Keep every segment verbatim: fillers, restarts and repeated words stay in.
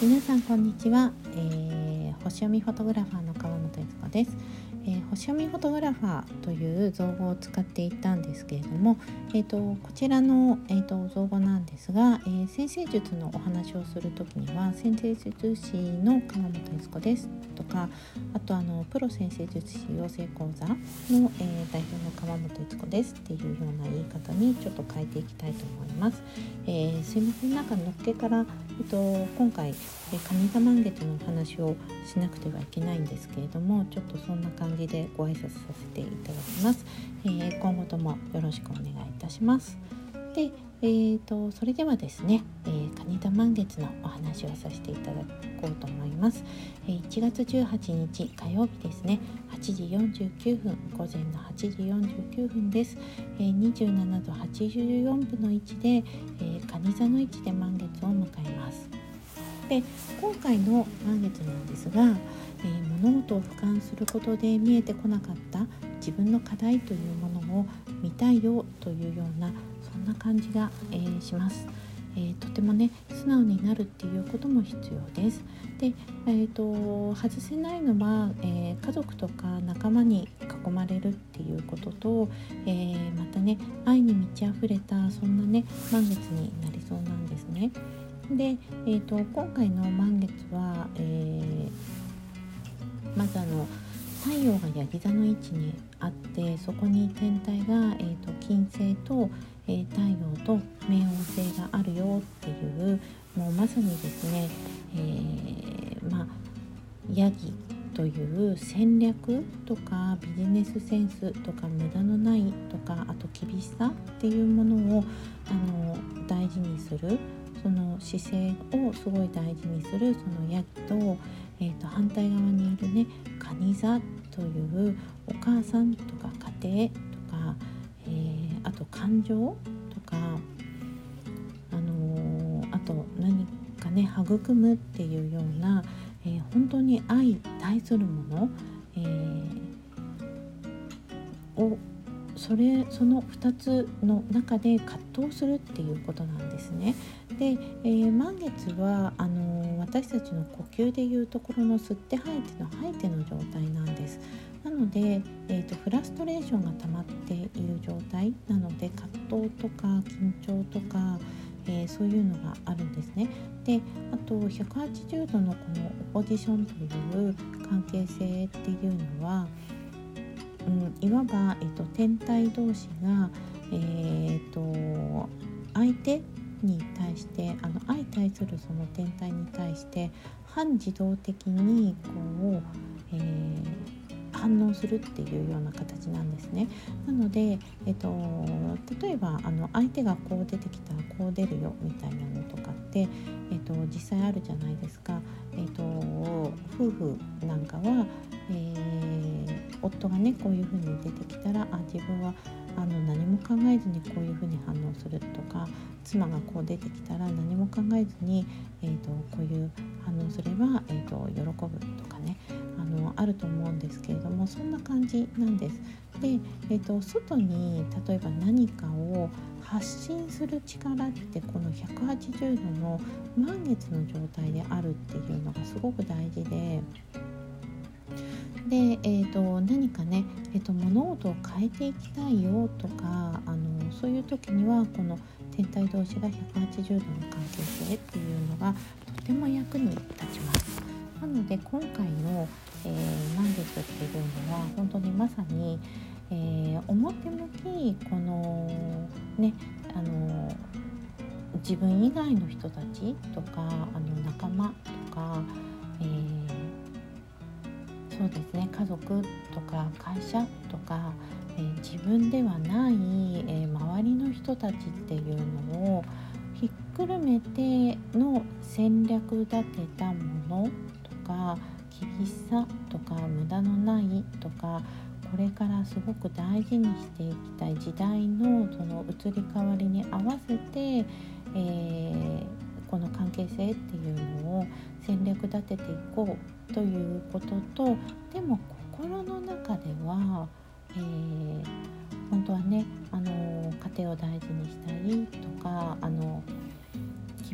皆さんこんにちは、えー、星読みフォトグラファーの川本悦子です。えー、星読みフォトグラファーという造語を使っていたんですけれども、えー、とこちらの、えー、と造語なんですが、えー、先生術のお話をするときには先生術師の川本悦子ですとか、あとあのプロ先生術師養成講座の、えー、代表の川本悦子ですっていうような言い方にちょっと変えていきたいと思います。えー、すいません、なんかのっけからえっと、今回蟹座満月のお話をしなくてはいけないんですけれども、ちょっとそんな感じでご挨拶させていただきます。えー、今後ともよろしくお願いいたします。で、えー、とそれではですね、えー、蟹座満月のお話をさせていただこうと思います。えー、いちがつじゅうはちにち火曜日ですね、はちじよんじゅうきゅうふん、午前のはちじよんじゅうきゅうふんです。えー、にじゅうななどはちじゅうよんぶのいちで、えー、蟹座の位置で満月を迎えます。で、今回の満月なんですが、えー、物事を俯瞰することで見えてこなかった自分の課題というものを見たいよというような、そんな感じが、えー、します。えー、とてもね素直になるっていうことも必要です。で、えー、と外せないのは、えー、家族とか仲間に囲まれるっていうことと、えー、またね愛に満ち溢れたそんなね満月になりそうなんですね。で、えー、と今回の満月は、えー、まずあの太陽がヤギ座の位置にあって、そこに天体が、えー、と金星と、えー、太陽と冥王星があるよっていう、もうまさにですね、えー、まあヤギという戦略とかビジネスセンスとか無駄のないとか、あと厳しさっていうものをあの大事にする、その姿勢をすごい大事にするそのヤギと、えー、と反対側にいるね蟹座というお母さんとか家庭とか、えー、あと感情とか、あのー、あと何かね育むっていうような、えー、本当に愛対するもの、えー、をそれそのふたつの中で葛藤するっていうことなんですね。で、えー、満月はあのー、私たちの呼吸でいうところの吸って吐いての吐いての状態なんです。なので、えーと、フラストレーションが溜まっている状態なので、葛藤とか緊張とか、えー、そういうのがあるんですね。で、あとひゃくはちじゅうどのこのオポジションという関係性っていうのは、うん、いわば、えーと、天体同士が、えーと、相手に対してあの相対するその天体に対して反自動的にこう、えー反応するっていうような形なんですね。なので、えっと、例えばあの相手がこう出てきたらこう出るよみたいなのとかって、えっと、実際あるじゃないですか。えっと、夫婦なんかは、えー、夫がねこういうふうに出てきたら、あ自分はあの何も考えずにこういうふうに反応するとか、妻がこう出てきたら何も考えずに、えーと、こういう反応すれば、えーと、喜ぶとかね、あのあると思うんですけれども、そんな感じなんです。で、えーと、外に例えば何かを発信する力って、このひゃくはちじゅうどの満月の状態であるっていうのがすごく大事で、で、えー、と何かね、えー、と物事を変えていきたいよとか、あのそういう時にはこの天体同士がひゃくはちじゅうどの関係性っていうのがとても役に立ちます。なので今回の、えー、満月っていうのは本当にまさに、えー、表向きこのねあの自分以外の人たちとか、あの仲間とか、えーそうですね、家族とか会社とか、えー、自分ではない、えー、周りの人たちっていうのをひっくるめての戦略立てたものとか、厳しさとか無駄のないとか、これからすごく大事にしていきたい時代のその移り変わりに合わせて、えー、この関係性っていうのを戦略立てていこうということと、でも心の中では、えー、本当はね、あの家庭を大事にしたいとか、あの厳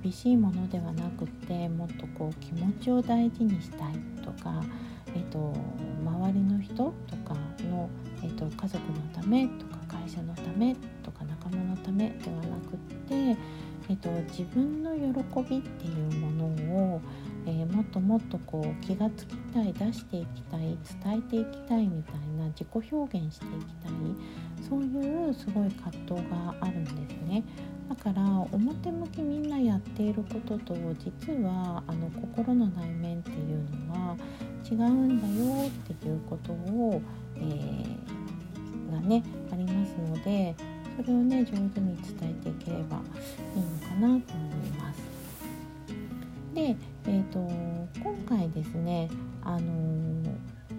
厳しいものではなくて、もっとこう気持ちを大事にしたいとか、えっと、周りの人とかの、えっと、家族のためとか会社のためとか仲間のためではなくって、えっと、自分の喜びっていうものを、えー、もっともっとこう気がつきたい、出していきたい、伝えていきたいみたいな、自己表現していきたい、そういうすごい葛藤があるんですね。だから表向きみんなやっていることと、実はあの心の内面っていうのは違うんだよっていうことを、えー、がねありますので、それをね上手に伝えていければいいのかなと思います。で、えーと、今回ですね、あのー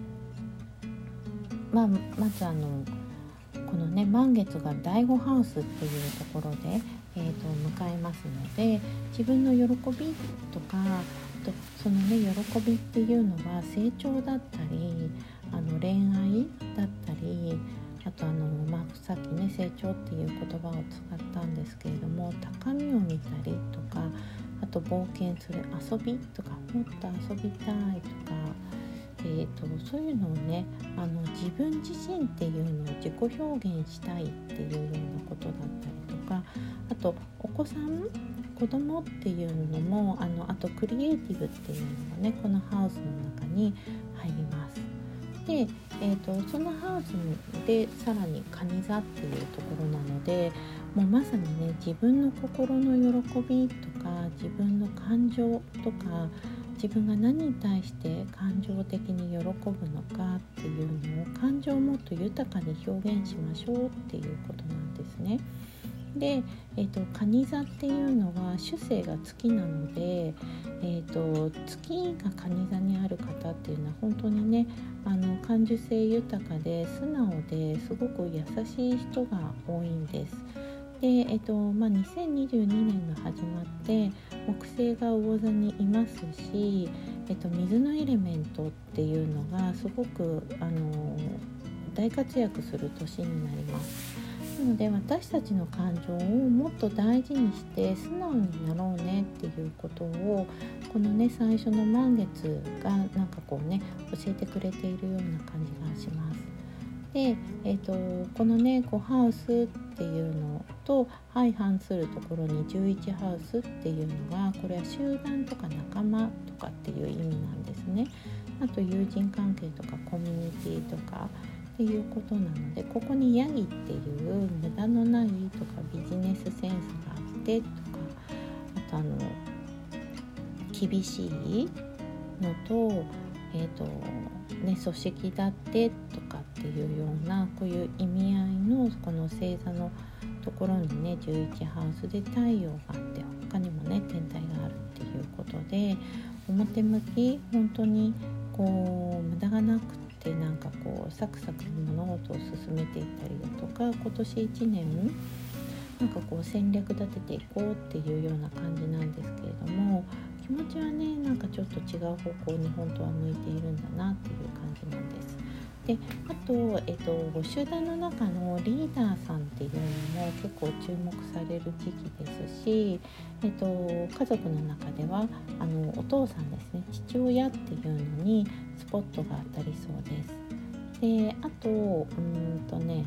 まあ、まずあのこのね満月がだいごハウスっていうところで、えー、と迎えますので、自分の喜びとか、とそのね喜びっていうのは成長だったり、あの恋愛だったり、あとあの、まあ、さっきね成長っていう言葉を使ったんですけれども、高みを見たりとか、あと冒険する遊びとか、もっと遊びたいとか、えー、とそういうのをね、あの自分自身っていうのを自己表現したいっていうようなことだったりとか、あとお子さん、子供っていうのも、あのあとクリエイティブっていうのがねこのハウスの中に入ります。で、えー、とそのハウスでさらに蟹座っていうところなので、もうまさにね自分の心の喜びとか、自分の感情とか、自分が何に対して感情的に喜ぶのかっていうのを、感情をもっと豊かに表現しましょうっていうことなんですね。で、えーと、蟹座っていうのは主星が月なので、えーと、月が蟹座にある方っていうのは本当にね、あの感受性豊かで素直ですごく優しい人が多いんです。で、えーとまあ、にせんにじゅうにねんが始まって木星が魚座にいますし、えーと、水のエレメントっていうのがすごく、あの大活躍する年になります。なので私たちの感情をもっと大事にして素直になろうねっていうことを、このね最初の満月がなんかこうね教えてくれているような感じがします。で、えーと、このねこうハウスっていうのと相反するところにじゅういちハウスっていうのが、これは集団とか仲間とかっていう意味なんですね。あと友人関係とかコミュニティとかっていうことなので、ここにヤギっていう無駄のないとかビジネスセンスがあってとか、あとあの厳しいのと、えーとね、組織だってとかっていうような、こういう意味合いのこの星座のところにねじゅういちハウスで太陽があって、他にもね天体があるっていうことで、表向き本当にこう無駄がなくて、なんかこうサクサク物事を進めていったりだとか、今年いちねんなんかこう戦略立てていこうっていうような感じなんですけれども、気持ちはねなんかちょっと違う方向に本当は向いているんだなっていう感じなんです。で、あと、えっと、集団の中のリーダーさんっていうのも結構注目される時期ですし、えっと、家族の中ではあのお父さんですね、父親っていうのにスポットが当たりそうです。で、あとうーんとね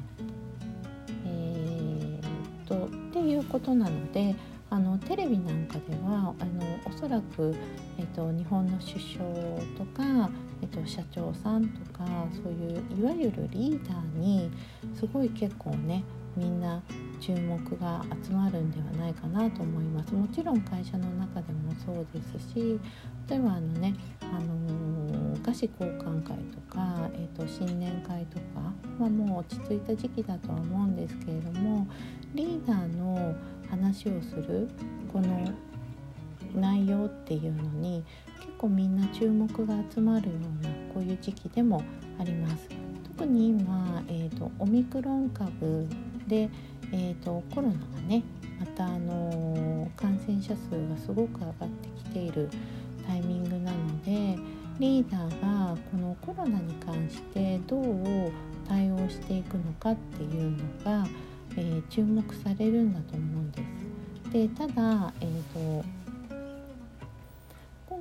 えー、とっていうことなので、あのテレビなんかではあのおそらく、えっと、日本の首相とか、えっと、社長さんとか、そういういわゆるリーダーにすごい結構ねみんな注目が集まるんではないかなと思います。もちろん会社の中でもそうですし、例えばあのね、あのー、菓子交換会とか、えーと、新年会とかはもう落ち着いた時期だとは思うんですけれども、リーダーの話をするこの内容っていうのに結構みんな注目が集まるようなこういう時期でもあります。特に今、えーと、オミクロン株で、えーと、コロナがねまた、あのー、感染者数がすごく上がってきているタイミングなので、リーダーがこのコロナに関してどう対応していくのかっていうのが、えー、注目されるんだと思うんです。で、ただ、えーと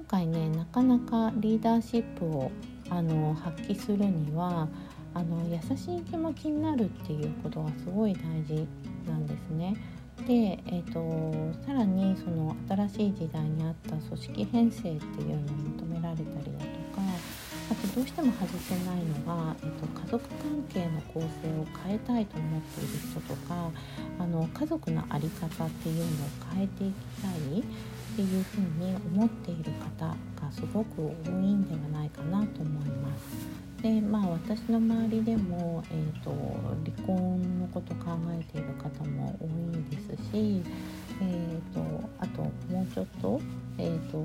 今回ねなかなかリーダーシップをあの発揮するにはあの優しい気持ちになるっていうことがすごい大事なんですね。で、えーと、さらにその新しい時代に合った組織編成っていうのを求められたりだとか、あとどうしても外せないのが、えーと、家族関係の構成を変えたいと思っている人とか、あの家族の在り方っていうのを変えていきたいっていうふうに思っている方がすごく多いんではないかなと思います。でまあ、私の周りでも、えーと、離婚のことを考えている方も多いですし、えーと、あともうちょっと、えーと、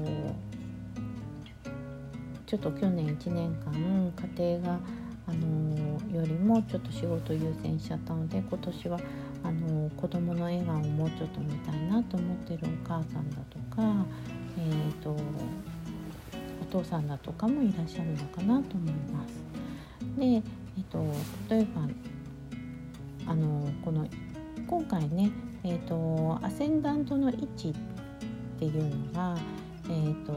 ちょっと去年いちねんかん家庭が、あのよりもちょっと仕事優先しちゃったので、今年はあの子供の笑顔をもうちょっと見たいなと思っているお母さんだとか、えーと、お父さんだとかもいらっしゃるのかなと思います。で、えっと、例えばあのこの今回ね、えっと、アセンダントの位置っていうのが、えっと、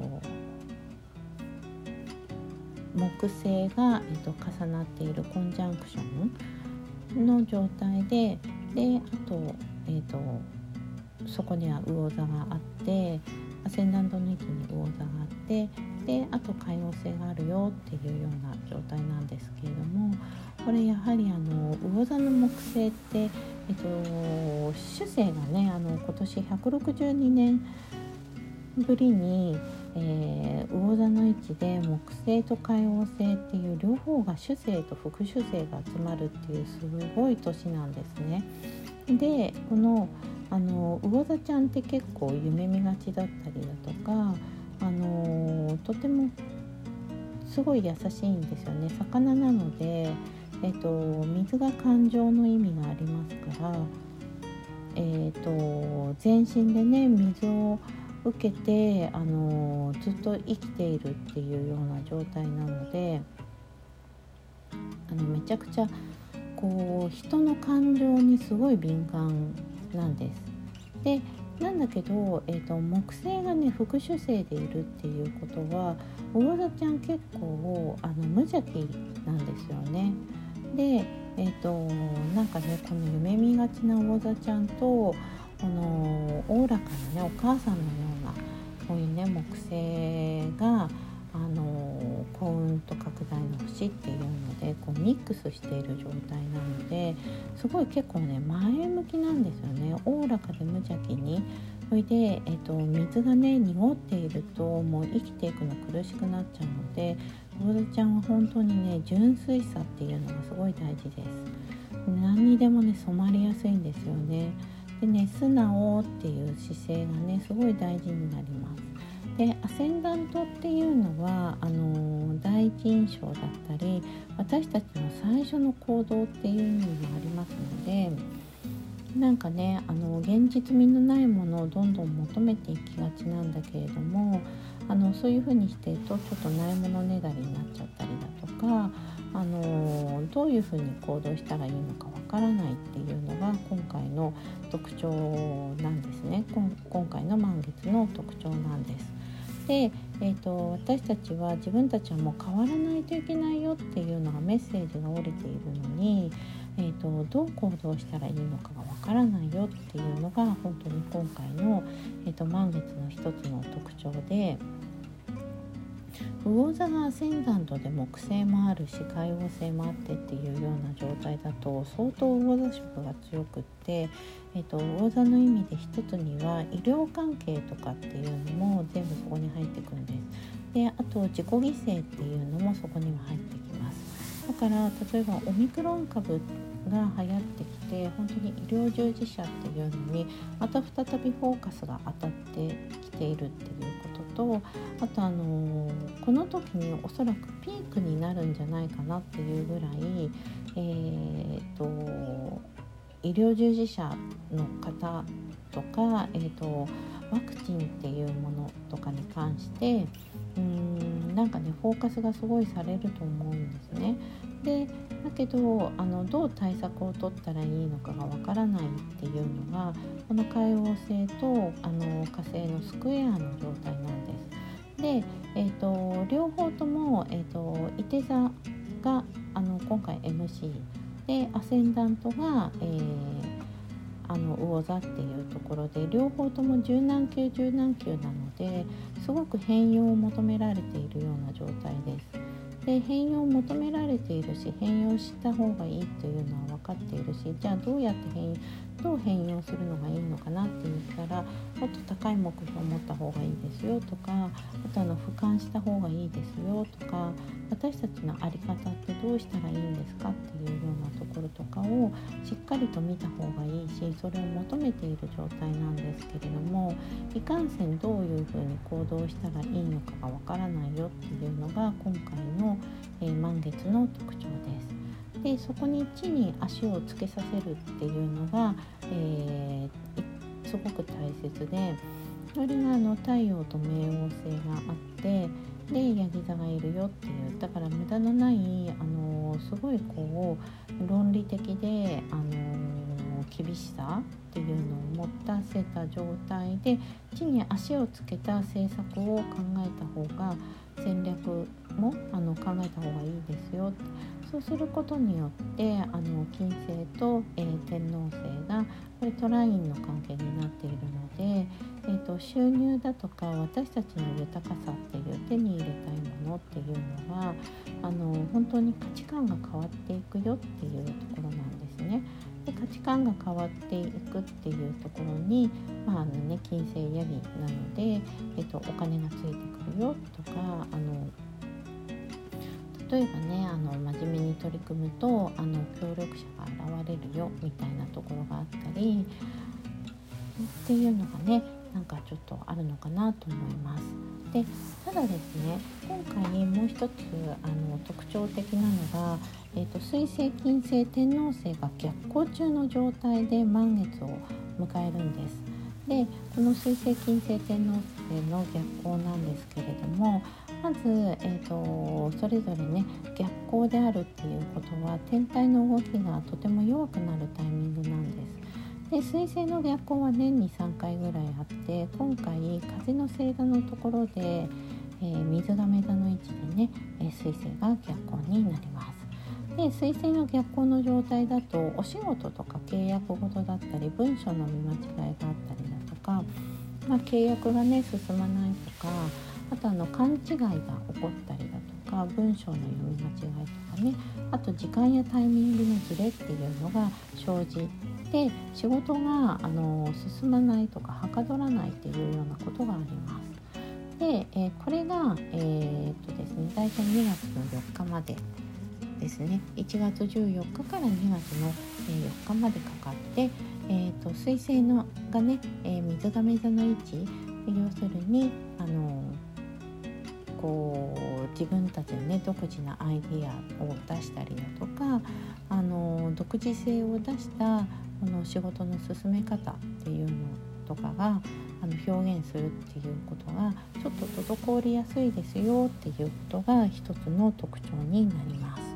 木星が、えっと、重なっているコンジャンクションの状態で、であと、えっと、そこには魚座があって、アセンダントの位置に魚座があって、であと海王星があるよっていうような状態なんですけれども、これやはりあの魚座の木星って、えっと、主星がねあの今年ひゃくろくじゅうにねんぶりに、えー、魚座の位置で木星と海王星っていう両方が主星と副主星が集まるっていうすごい年なんですね。でこのあの魚座ちゃんって結構夢見がちだったりだとか、あのとてもすごい優しいんですよね。魚なので、えっと、水が感情の意味がありますから、えっと、全身でね水を受けて、あのずっと生きているっていうような状態なので、あのめちゃくちゃこう人の感情にすごい敏感なんです。でなんだけど、えーと、木星がね副主星でいるっていうことは、魚座ちゃん結構あの無邪気なんですよね。で、えーと、なんかねこの夢見がちな魚座ちゃんと、このおおらかなねお母さんのようなこういうね木星があの幸運と拡大の星っていうのでこうミックスしている状態なので、すごい結構ね前向きなんですよね。おおらかで無邪気に、それで、えっと、水がね濁っているともう生きていくの苦しくなっちゃうので、魚座ちゃんは本当にね純粋さっていうのがすごい大事です。何にでもね染まりやすいんですよね。でね素直っていう姿勢がねすごい大事になります。でアセンダントっていうのはあの第一印象だったり私たちの最初の行動っていう意味もありますので、なんかねあの現実味のないものをどんどん求めていきがちなんだけれども、あのそういうふうにしてるとちょっとないものねだりになっちゃったりだとか、あのどういうふうに行動したらいいのかわからないっていうのが今回の特徴なんですね。今回の満月の特徴なんです。で、えーと、私たちは自分たちはもう変わらないといけないよっていうのがメッセージが降りているのに、えーと、どう行動したらいいのかがわからないよっていうのが本当に今回の、えーと、満月の一つの特徴で、魚座がアセンダントで木星もあるし海王星もあってっていうような状態だと相当魚座色が強くって、えーと、魚座の意味で一つには医療関係とかっていうのも全部そこに入ってくるんです。であと自己犠牲っていうのもそこには入ってきます。だから例えばオミクロン株が流行ってきて本当に医療従事者っていうのにまた再びフォーカスが当たってきているっていうことと、あとあのー、この時におそらくピークになるんじゃないかなっていうぐらい、えー、と医療従事者の方とか、えー、とワクチンっていうものとかに関してうーんなんかねフォーカスがすごいされると思うんですね。でだけどあのどう対策を取ったらいいのかがわからないっていうのがこの海王星とあの火星のスクエアの状態なんです。 と両方とも、えー、といて座があの今回 エムシー でアセンダントが、えー、あの魚座っていうところで、両方とも柔軟球柔軟球なのですごく変容を求められているような状態です。で変容を求められているし、変容した方がいいっていうのは分かっているし、じゃあどうやって変どう変容するのがいいのかなって言ったら、もっと高い目標を持った方がいいですよとか、あとあの俯瞰した方がいいですよとか、私たちの在り方ってどうしたらいいんですかっていうようなところとかをしっかりと見た方がいいし、それを求めている状態なんですけれども、いかんせんどういうふうに行動したらいいのかがわからないよっていうのが今回の、えー、満月の特徴です。でそこに地に足をつけさせるっていうのが、えー、すごく大切で、それがあの太陽と冥王星があって、でヤギ座がいるよっていう、だから無駄のないあのすごいこう論理的であの厳しさっていうのを持たせた状態で地に足をつけた政策を考えた方が、戦略もあの考えた方がいいですよ。そうすることによってあの金星と、えー、天王星がこれトラインの関係になっているので、えー、と収入だとか私たちの豊かさっていう手に入れたいものっていうのはあの本当に価値観が変わっていくよっていうところなんですね。で価値観が変わっていくっていうところに、まああのね、金星ヤギなので、えっと、お金がついてくるよとか、あの例えばねあの真面目に取り組むとあの協力者が現れるよみたいなところがあったりっていうのがね、なんかちょっとあるのかなと思います。でただですね、今回もう一つあの特徴的なのが、えーと、水星金星天王星が逆行中の状態で満月を迎えるんです。でこの水星金星天王星の逆行なんですけれども、まず、えーと、それぞれね逆行であるっていうことは天体の動きがとても弱くなるタイミングなんです。で水星の逆行は年にさんかいぐらいあって、今回風の星座のところで、えー、水亀座の位置でね、えー、水星が逆行になります。で水星の逆行の状態だとお仕事とか契約事だったり文書の見間違いがあったりだとか、まあ、契約がね進まないとか、あとあの勘違いが起こったりだとか、文章の読み間違いとかね、あと時間やタイミングのズレっていうのが生じて仕事があの進まないとかはかどらないっていうようなことがあります。で、えー、これが、えー、っとですね、だいたいにがつのよっかまでですね、いちがつじゅうよっかからにがつのよっかまでかかって、えー、と水星のがね、えー、水亀座の位置、要するにあのこう自分たちのね独自なアイディアを出したりだとか、あの独自性を出したこの仕事の進め方っていうのとかがあの表現するっていうことがちょっと滞りやすいですよっていうことが一つの特徴になります。